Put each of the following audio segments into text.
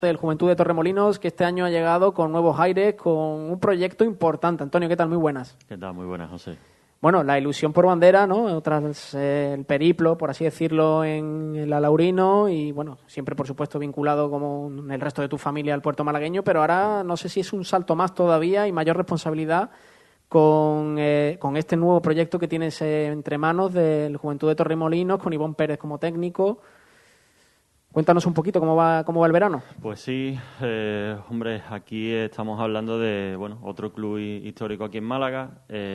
del Juventud de Torremolinos, que este año ha llegado con nuevos aires, con un proyecto importante. Antonio, ¿qué tal? Muy buenas. ¿Qué tal? Muy buenas, José. Bueno, la ilusión por bandera, ¿no? Tras el periplo, por así decirlo, en el Alaurino y, bueno, siempre, por supuesto, vinculado como el resto de tu familia al puerto malagueño, pero ahora no sé si es un salto más todavía y mayor responsabilidad con este nuevo proyecto que tienes entre manos del Juventud de Torremolinos, con Ivón Pérez como técnico. Cuéntanos un poquito cómo va el verano. Pues sí, hombre, aquí estamos hablando de otro club histórico aquí en Málaga,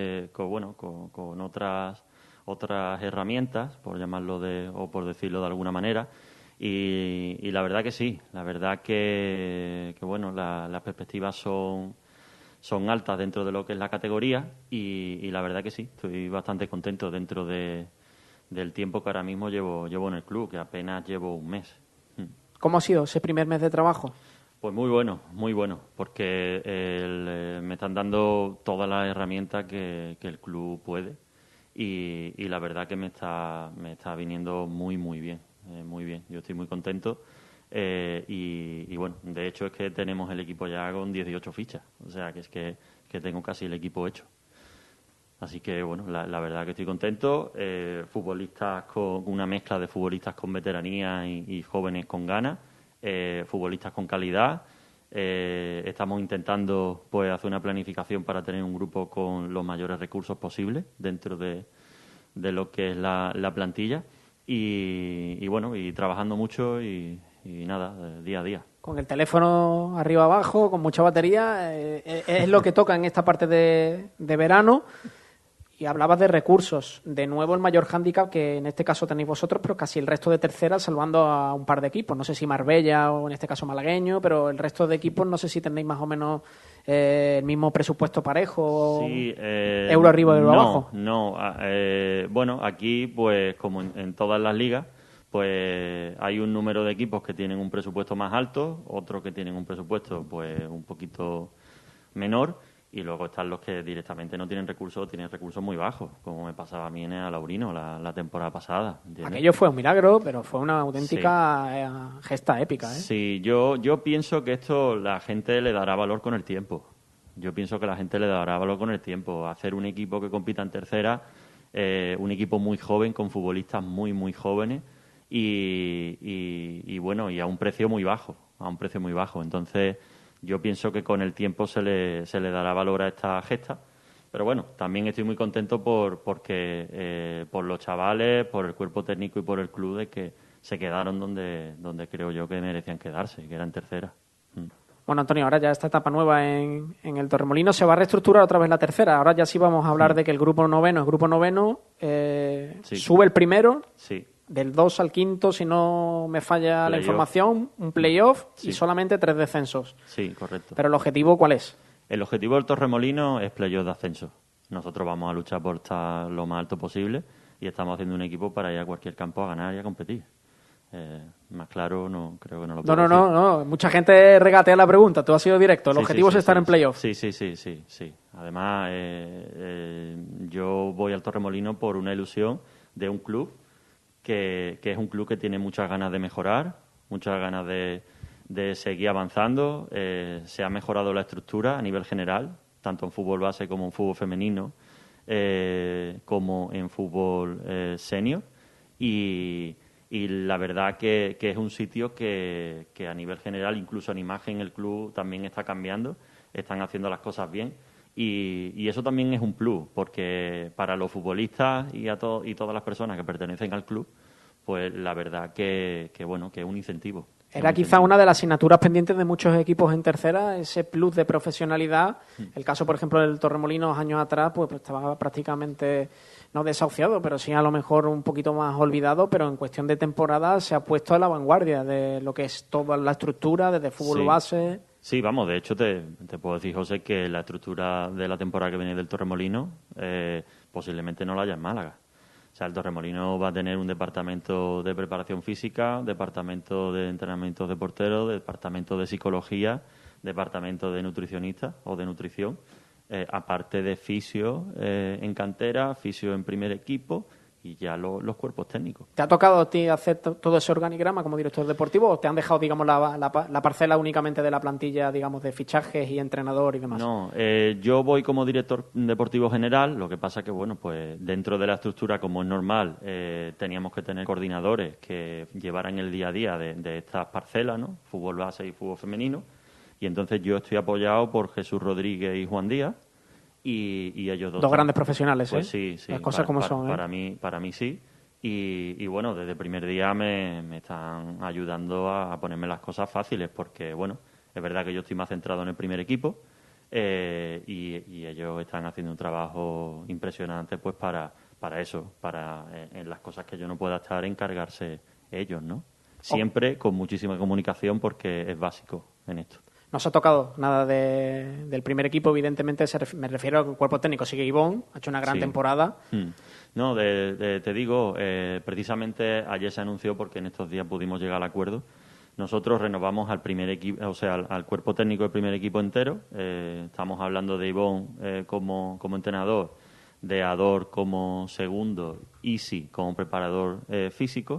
con otras herramientas, por llamarlo o por decirlo de alguna manera, y la verdad que sí, la verdad que las perspectivas son altas dentro de lo que es la categoría y la verdad que sí, estoy bastante contento dentro del tiempo que ahora mismo llevo en el club, que apenas llevo un mes. ¿Cómo ha sido ese primer mes de trabajo? Pues muy bueno, porque me están dando todas las herramientas que el club puede y la verdad que me está viniendo muy bien, muy bien. Yo estoy muy contento y bueno, de hecho es que tenemos el equipo ya con 18 fichas, o sea que es que tengo casi el equipo hecho. Así que, bueno, la verdad que estoy contento. Futbolistas con una mezcla de futbolistas con veteranía y jóvenes con ganas, futbolistas con calidad. Estamos intentando pues hacer una planificación para tener un grupo con los mayores recursos posibles dentro de lo que es la plantilla. Y bueno, y trabajando mucho y nada, día a día. Con el teléfono arriba abajo, con mucha batería, es lo que toca en esta parte de verano. Y hablabas de recursos. De nuevo, el mayor hándicap que en este caso tenéis vosotros, pero casi el resto de terceras, salvando a un par de equipos. No sé si Marbella o en este caso malagueño, pero el resto de equipos no sé si tenéis más o menos el mismo presupuesto parejo. Sí, euro arriba, euro abajo. No. Bueno, aquí, pues como en todas las ligas, pues hay un número de equipos que tienen un presupuesto más alto, otros que tienen un presupuesto pues un poquito menor. Y luego están los que directamente no tienen recursos, tienen recursos muy bajos, como me pasaba a mí en el Alaurino la temporada pasada. ¿Entiendes? Aquello fue un milagro, pero fue una auténtica gesta épica. Sí, yo pienso que esto la gente le dará valor con el tiempo. Yo pienso que la gente le dará valor con el tiempo. Hacer un equipo que compita en tercera, un equipo muy joven, con futbolistas muy jóvenes y a un precio muy bajo. Entonces, yo pienso que con el tiempo se le dará valor a esta gesta. Pero bueno, también estoy muy contento porque por los chavales, por el cuerpo técnico y por el club de que se quedaron donde creo yo que merecían quedarse, que era en tercera. Bueno, Antonio, ahora ya esta etapa nueva en el Torremolinos se va a reestructurar otra vez la tercera. Ahora ya sí vamos a hablar de que el grupo noveno sube el primero. Sí. Del 2 al 5, si no me falla la información, un playoff y solamente 3 descensos. Sí, correcto. ¿Pero el objetivo cuál es? El objetivo del Torremolinos es playoff de ascenso. Nosotros vamos a luchar por estar lo más alto posible y estamos haciendo un equipo para ir a cualquier campo a ganar y a competir. Más claro, no creo que no lo puedo decir. No. Mucha gente regatea la pregunta. Tú has sido directo. El objetivo es estar en playoff. Sí. Además, yo voy al Torremolinos por una ilusión de un club que es un club que tiene muchas ganas de mejorar, muchas ganas de seguir avanzando. Se ha mejorado la estructura a nivel general, tanto en fútbol base como en fútbol femenino, como en fútbol senior. Y la verdad que es un sitio que a nivel general, incluso en imagen, el club también está cambiando, están haciendo las cosas bien. Y eso también es un plus, porque para los futbolistas y todas las personas que pertenecen al club, pues la verdad que es un incentivo. Era quizá una de las asignaturas pendientes de muchos equipos en tercera, ese plus de profesionalidad. El caso, por ejemplo, del Torremolinos años atrás, pues estaba prácticamente no desahuciado, pero sí a lo mejor un poquito más olvidado, pero en cuestión de temporada se ha puesto a la vanguardia de lo que es toda la estructura, desde fútbol base. Sí, vamos, de hecho te puedo decir, José, que la estructura de la temporada que viene del Torremolinos posiblemente no la haya en Málaga. O sea, el Torremolinos va a tener un departamento de preparación física, departamento de entrenamientos de porteros, departamento de psicología, departamento de nutricionistas o de nutrición, aparte de fisio en cantera, fisio en primer equipo y ya los cuerpos técnicos. ¿Te ha tocado a ti hacer todo ese organigrama como director deportivo o te han dejado, digamos, la parcela únicamente de la plantilla, digamos, de fichajes y entrenador y demás? No, yo voy como director deportivo general, lo que pasa que, bueno, pues dentro de la estructura, como es normal, teníamos que tener coordinadores que llevaran el día a día de estas parcelas, ¿no? Fútbol base y fútbol femenino. Y entonces yo estoy apoyado por Jesús Rodríguez y Juan Díaz y ellos dos. Dos grandes profesionales, pues sí, Las cosas como son, Para mí sí. Y bueno, desde el primer día me están ayudando a ponerme las cosas fáciles porque, bueno, es verdad que yo estoy más centrado en el primer equipo y ellos están haciendo un trabajo impresionante pues para eso, en las cosas que yo no pueda estar, encargarse ellos, ¿no? Siempre con muchísima comunicación porque es básico en esto. No se ha tocado nada del primer equipo, evidentemente me refiero al cuerpo técnico. Sigue Ivonne, ha hecho una gran temporada. No, te digo, precisamente ayer se anunció, porque en estos días pudimos llegar al acuerdo, nosotros renovamos al primer equipo, o sea, al cuerpo técnico del primer equipo entero. Estamos hablando de Ivonne como entrenador, de Ador como segundo, Isi como preparador físico,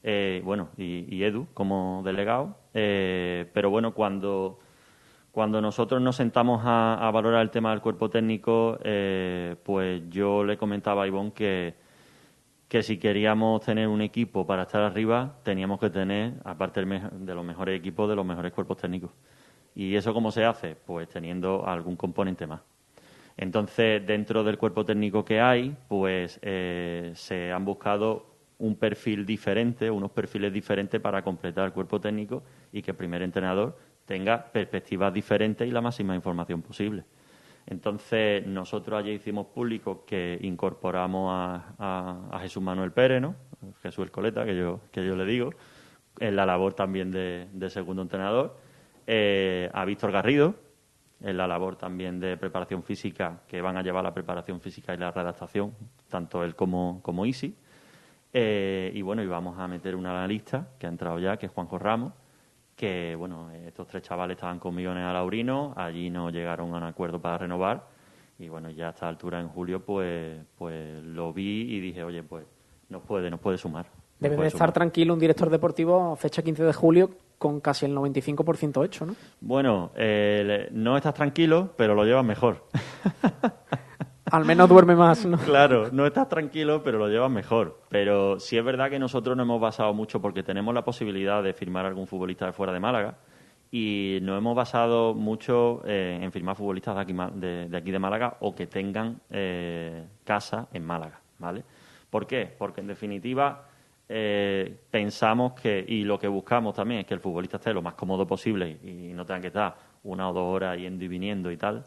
y Edu como delegado. Pero bueno, cuando nosotros nos sentamos a valorar el tema del cuerpo técnico, pues yo le comentaba a Ivonne que si queríamos tener un equipo para estar arriba, teníamos que tener, aparte de los mejores equipos, de los mejores cuerpos técnicos. ¿Y eso cómo se hace? Pues teniendo algún componente más. Entonces, dentro del cuerpo técnico que hay, pues se han buscado un perfil diferente, unos perfiles diferentes para completar el cuerpo técnico y que el primer entrenador tenga perspectivas diferentes y la máxima información posible. Entonces, nosotros ayer hicimos público que incorporamos a Jesús Manuel Pérez, ¿no? Jesús el Coleta, que yo le digo, en la labor también de segundo entrenador, a Víctor Garrido, en la labor también de preparación física, que van a llevar la preparación física y la redactación, tanto él como Isi. Y vamos a meter una analista que ha entrado ya, que es Juanjo Ramos, que, bueno, estos tres chavales estaban conmigo en el Alaurino, allí no llegaron a un acuerdo para renovar, y bueno, ya a esta altura en julio, pues lo vi y dije, oye, pues nos puede sumar. Debe de estar tranquilo un director deportivo a fecha 15 de julio con casi el 95% hecho, ¿no? Bueno, no estás tranquilo, pero lo llevas mejor. Al menos duerme más, ¿no? Claro, no estás tranquilo, pero lo llevas mejor. Pero sí es verdad que nosotros nos hemos basado mucho porque tenemos la posibilidad de firmar a algún futbolista de fuera de Málaga y nos hemos basado mucho en firmar futbolistas de aquí de Málaga o que tengan casa en Málaga, ¿vale? ¿Por qué? Porque en definitiva pensamos que, y lo que buscamos también es que el futbolista esté lo más cómodo posible y no tenga que estar 1 o 2 horas yendo y viniendo y tal.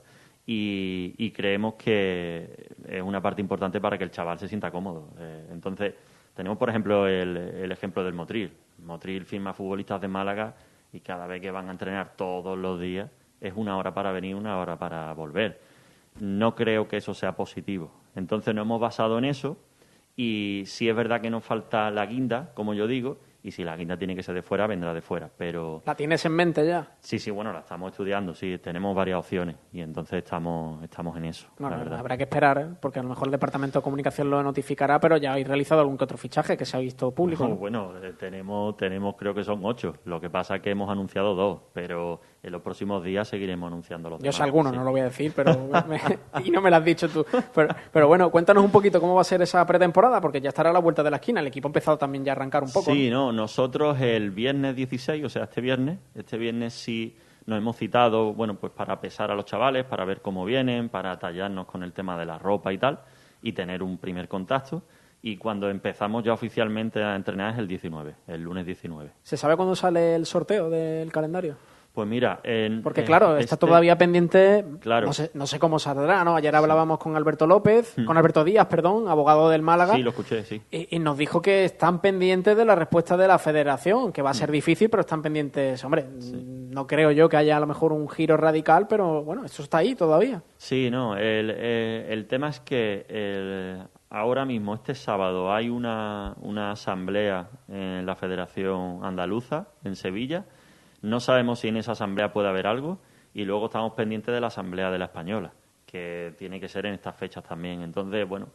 Y creemos que es una parte importante para que el chaval se sienta cómodo. Entonces, tenemos, por ejemplo, el ejemplo del Motril. Motril firma futbolistas de Málaga y cada vez que van a entrenar todos los días es 1 hora para venir, 1 hora para volver. No creo que eso sea positivo. Entonces, nos hemos basado en eso y sí es verdad que nos falta la guinda, como yo digo, y si la guinda tiene que ser de fuera, vendrá de fuera. Pero ¿La tienes en mente ya? Sí, bueno, la estamos estudiando, sí, tenemos varias opciones y entonces estamos en eso, Bueno, la verdad. habrá que esperar, porque a lo mejor el Departamento de Comunicación lo notificará, pero ya habéis realizado algún que otro fichaje que se ha visto público, ¿no? Bueno, tenemos creo que son 8, lo que pasa es que hemos anunciado 2, pero en los próximos días seguiremos anunciando los demás. Yo sé algunos, sí. no lo voy a decir, pero y no me lo has dicho tú. Pero bueno, cuéntanos un poquito cómo va a ser esa pretemporada, porque ya estará a la vuelta de la esquina, el equipo ha empezado también ya a arrancar un poco. Sí, nosotros el viernes 16, o sea, este viernes sí nos hemos citado, bueno, pues para pesar a los chavales, para ver cómo vienen, para tallarnos con el tema de la ropa y tal, y tener un primer contacto. Y cuando empezamos ya oficialmente a entrenar es el lunes 19. ¿Se sabe cuándo sale el sorteo del calendario? Pues mira, porque claro, está todavía pendiente, claro. No sé cómo saldrá, ¿no? Ayer hablábamos con Alberto Díaz, abogado del Málaga. Sí, lo escuché, sí. Y nos dijo que están pendientes de la respuesta de la Federación, que va a ser difícil, pero están pendientes. Hombre, no creo yo que haya a lo mejor un giro radical, pero bueno, eso está ahí todavía. Sí, no, el tema es que ahora mismo, este sábado, hay una asamblea en la Federación Andaluza, en Sevilla. No sabemos si en esa asamblea puede haber algo y luego estamos pendientes de la asamblea de la Española, que tiene que ser en estas fechas también. Entonces, bueno,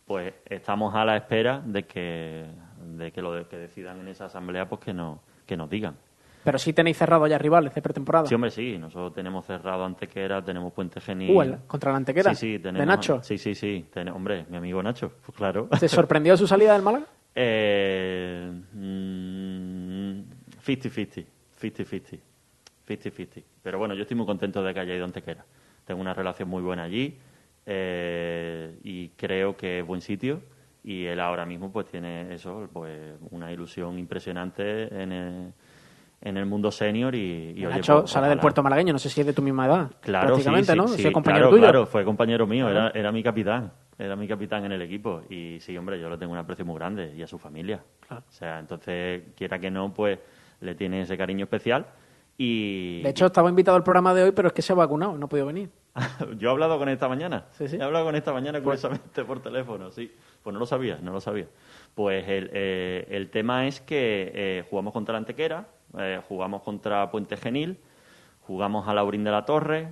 pues estamos a la espera de que lo que decidan en esa asamblea, pues que nos digan. Pero sí tenéis cerrado ya rivales de pretemporada. Sí, hombre, sí. Nosotros tenemos cerrado Antequera, tenemos Puente Genil. ¿Contra la Antequera? Sí, tenemos. ¿De Nacho? Sí. Hombre, mi amigo Nacho, pues claro. ¿Te sorprendió su salida del Málaga? 50-50. 50-50. Pero bueno, yo estoy muy contento de que haya ido Antequera. Tengo una relación muy buena allí y creo que es buen sitio. Y él ahora mismo pues tiene eso, pues una ilusión impresionante en el mundo senior y Nacho oye, pues, sale del Puerto Malagueño, no sé si es de tu misma edad. Claro, prácticamente, sí, ¿no? sí, ¿Es compañero tuyo? tuyo? Claro, fue compañero mío, era mi capitán. Era mi capitán en el equipo. Y sí, hombre, yo le tengo un aprecio muy grande y a su familia. Claro. O sea, entonces, quiera que no, pues le tiene ese cariño especial. Y De hecho, estaba invitado al programa de hoy, pero es que se ha vacunado, no ha podido venir. yo he hablado con él esta mañana. Sí. He hablado con él esta mañana, curiosamente, por teléfono, sí. Pues no lo sabía. Pues el tema es que jugamos contra la Antequera, jugamos contra Puente Genil, jugamos a Laurín de la Torre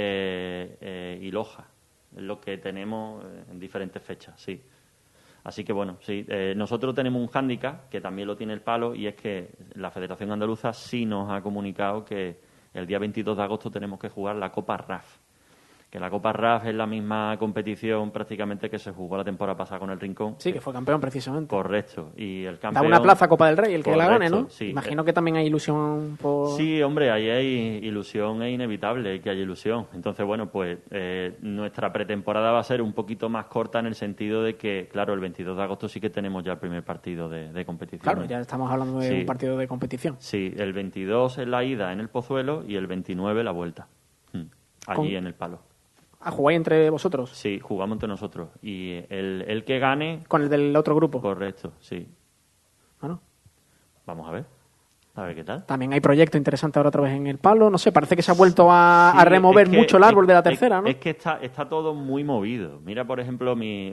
y Loja. Es lo que tenemos en diferentes fechas, sí. Así que bueno, sí. Nosotros tenemos un hándicap, que también lo tiene el Palo, y es que la Federación Andaluza sí nos ha comunicado que el día 22 de agosto tenemos que jugar la Copa RAF. Que la Copa RAF es la misma competición prácticamente que se jugó la temporada pasada con el Rincón. Sí, que fue campeón precisamente. Correcto. Y el campeón... Da una plaza Copa del Rey, el que la Correcto, gane, ¿no? sí. Imagino que también hay ilusión por... Sí, hombre, ahí hay ilusión, es inevitable que haya ilusión. Entonces, bueno, pues nuestra pretemporada va a ser un poquito más corta en el sentido de que, claro, el 22 de agosto sí que tenemos ya el primer partido de competición. Claro, ya estamos hablando de un partido de competición. Sí, el 22 es la ida en el Pozuelo y el 29 la vuelta, allí en el Palo. ¿Jugáis entre vosotros? Sí, jugamos entre nosotros. Y el que gane... ¿Con el del otro grupo? Correcto, sí. Bueno. Vamos a ver qué tal. También hay proyecto interesante ahora otra vez en el Palo. No sé, parece que se ha vuelto a remover mucho el árbol de la tercera, ¿no? Es que está todo muy movido. Mira, por ejemplo,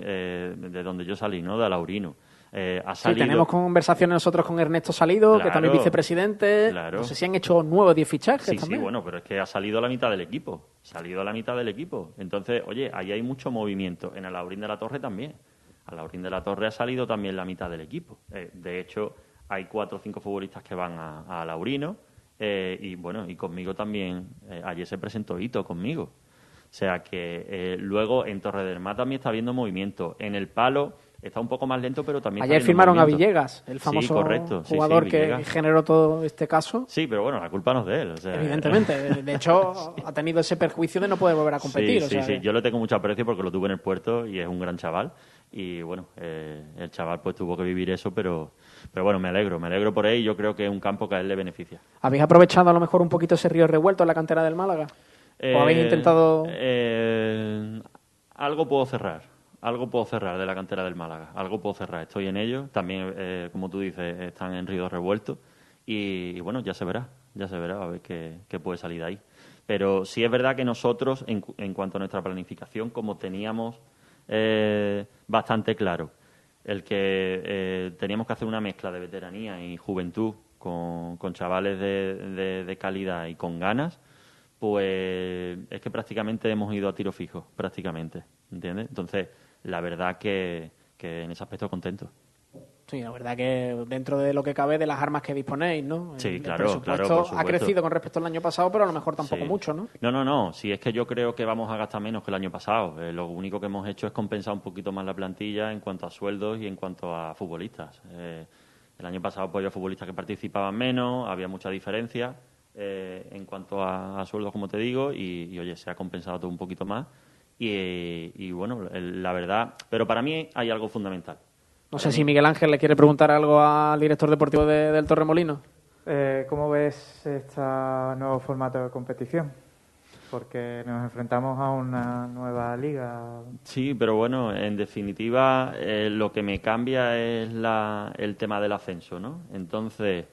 de donde yo salí, ¿no? De Alaurino. Ha salido... Sí, tenemos conversaciones nosotros con Ernesto Salido, claro, que también es vicepresidente. Claro. No sé si han hecho 9 o 10 fichajes también. Sí, bueno, pero es que ha salido a la mitad del equipo. Entonces, oye, ahí hay mucho movimiento. En Alaurín de la Torre también. Alaurín de la Torre ha salido también la mitad del equipo. De hecho, hay 4 o 5 futbolistas que van a Alaurino. Y bueno, y conmigo también. Ayer se presentó Hito conmigo. O sea que luego en Torre del Mar también está habiendo movimiento. En el Palo... Está un poco más lento, pero también... Ayer firmaron a Villegas, el famoso jugador que generó todo este caso. Sí, pero bueno, la culpa no es de él. O sea... Evidentemente. De hecho, ha tenido ese perjuicio de no poder volver a competir. Sí. Yo le tengo mucho aprecio porque lo tuve en el puerto y es un gran chaval. Y bueno, el chaval pues tuvo que vivir eso, pero bueno, me alegro por él y yo creo que es un campo que a él le beneficia. ¿Habéis aprovechado a lo mejor un poquito ese río revuelto en la cantera del Málaga? ¿O habéis intentado...? Algo puedo cerrar de la cantera del Málaga. Algo puedo cerrar. Estoy en ello. También, como tú dices, están en ríos revueltos. Y bueno, ya se verá a ver qué puede salir de ahí. Pero sí es verdad que nosotros, en cuanto a nuestra planificación, como teníamos bastante claro el que teníamos que hacer una mezcla de veteranía y juventud con chavales de calidad y con ganas, pues es que prácticamente hemos ido a tiro fijo, prácticamente, ¿entiendes? Entonces, la verdad que en ese aspecto contento. Sí, la verdad que dentro de lo que cabe de las armas que disponéis, ¿no? Sí, claro, por supuesto. Ha crecido con respecto al año pasado, pero a lo mejor tampoco mucho, ¿no? No. Sí, es que yo creo que vamos a gastar menos que el año pasado. Lo único que hemos hecho es compensar un poquito más la plantilla en cuanto a sueldos y en cuanto a futbolistas. El año pasado pues había futbolistas que participaban menos, había mucha diferencia en cuanto a sueldos, como te digo, y oye, se ha compensado todo un poquito más. Y bueno, la verdad... Pero para mí hay algo fundamental. No sé si Miguel Ángel le quiere preguntar algo al director deportivo del Torremolinos. ¿Cómo ves este nuevo formato de competición? Porque nos enfrentamos a una nueva liga. Sí, pero bueno, en definitiva, lo que me cambia es el tema del ascenso, ¿no? Entonces,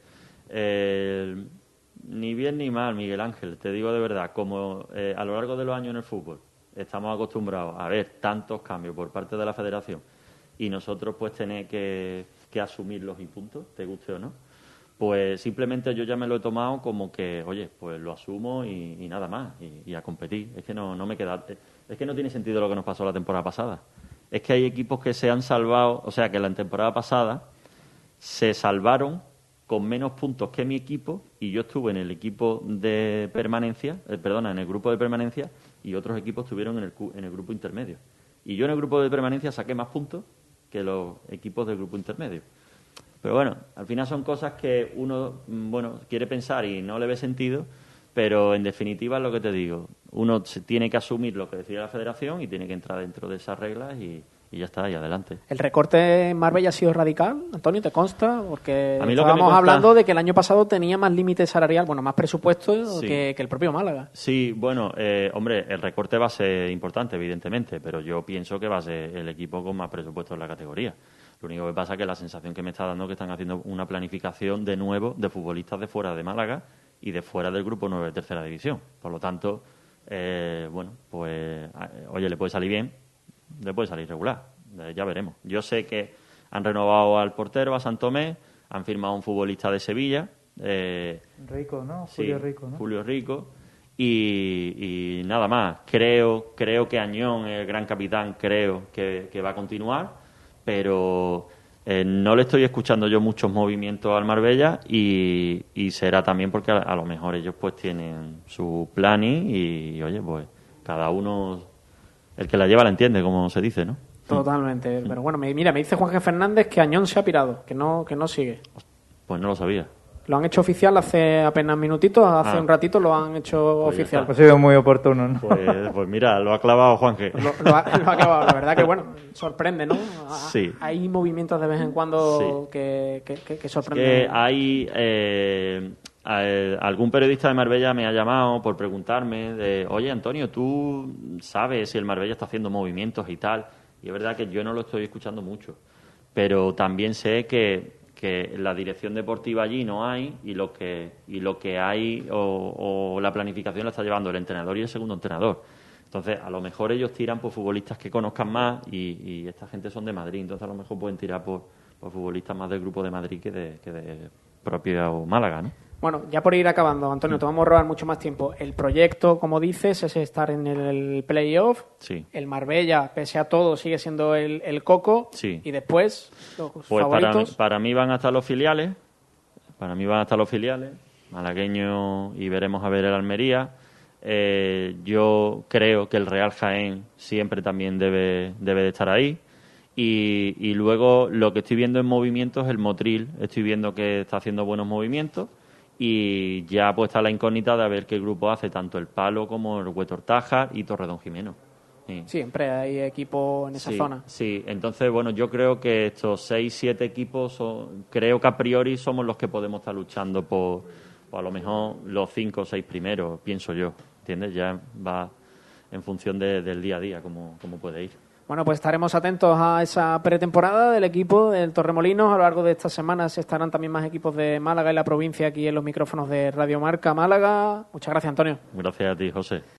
ni bien ni mal, Miguel Ángel, te digo de verdad, como a lo largo de los años en el fútbol estamos acostumbrados a ver tantos cambios por parte de la federación y nosotros pues tener que asumirlos y punto, te guste o no, pues simplemente yo ya me lo he tomado como que, oye, pues lo asumo y nada más, y a competir. Es que no me queda... Es que no tiene sentido lo que nos pasó la temporada pasada. es que hay equipos que se han salvado, o sea, que la temporada pasada se salvaron con menos puntos que mi equipo, y yo estuve en el equipo de permanencia, en el grupo de permanencia, y otros equipos estuvieron en el grupo intermedio. Y yo en el grupo de permanencia saqué más puntos que los equipos del grupo intermedio. Pero bueno, al final son cosas que uno, quiere pensar y no le ve sentido, pero en definitiva es lo que te digo. Uno tiene que asumir lo que decide la federación y tiene que entrar dentro de esas reglas y ya está, y adelante. ¿El recorte en Marbella ha sido radical, Antonio, te consta? Porque a mí lo que estábamos hablando de que el año pasado tenía más límite salarial, más presupuesto sí, que el propio Málaga. Sí, hombre, el recorte va a ser importante, evidentemente, pero yo pienso que va a ser el equipo con más presupuesto en la categoría. Lo único que pasa es que la sensación que me está dando es que están haciendo una planificación de nuevo de futbolistas de fuera de Málaga y de fuera del grupo 9 de tercera división. Por lo tanto, le puede salir bien, le puede salir regular. Ya veremos. Yo sé que han renovado al portero, a Santomé, han firmado a un futbolista de Sevilla. Rico, ¿no? Sí, Julio Rico, ¿no? Julio Rico. Y nada más. Creo que Añón, el gran capitán, creo que va a continuar, pero no le estoy escuchando yo muchos movimientos al Marbella y será también porque a lo mejor ellos pues tienen su planning y oye, pues cada uno, el que la lleva la entiende, como se dice, ¿no? Totalmente. Pero bueno, me dice Juan G. Fernández que Añón se ha pirado, que no sigue. Pues no lo sabía. Lo han hecho oficial hace apenas minutitos, hace un ratito lo han hecho pues oficial. Ha sido muy oportuno, ¿no? Pues mira, lo ha clavado Juanje. Lo ha clavado, la verdad que sorprende, ¿no? Sí. Hay movimientos de vez en cuando que sorprenden. Algún periodista de Marbella me ha llamado por preguntarme de, oye Antonio, ¿tú sabes si el Marbella está haciendo movimientos y tal? Y es verdad que yo no lo estoy escuchando mucho, pero también sé que la dirección deportiva allí no hay y lo que hay o la planificación la está llevando el entrenador y el segundo entrenador. Entonces, a lo mejor ellos tiran por futbolistas que conozcan más y esta gente son de Madrid, entonces a lo mejor pueden tirar por futbolistas más del grupo de Madrid que de propio Málaga, ¿no? Bueno, ya por ir acabando, Antonio, te vamos a robar mucho más tiempo. El proyecto, como dices, es estar en el playoff. Sí. El Marbella, pese a todo, sigue siendo el coco. Sí. Y después, los pues favoritos. Para mí van a estar los filiales. Malagueño, y veremos a ver el Almería. Yo creo que el Real Jaén siempre también debe de estar ahí. Y luego lo que estoy viendo en movimientos es el Motril. Estoy viendo que está haciendo buenos movimientos. Y ya pues está la incógnita de a ver qué grupo hace tanto el Palo como el Huetortájar y Torredón Jimeno. Sí. Siempre hay equipo en esa zona. Sí, entonces yo creo que estos 6-7 equipos creo que a priori somos los que podemos estar luchando por a lo mejor los 5 o 6 primeros, pienso yo, ¿entiendes? Ya va en función del día a día cómo puede ir. Bueno, pues estaremos atentos a esa pretemporada del equipo del Torremolinos. A lo largo de estas semanas estarán también más equipos de Málaga y la provincia aquí en los micrófonos de Radio Marca Málaga. Muchas gracias, Antonio. Gracias a ti, José.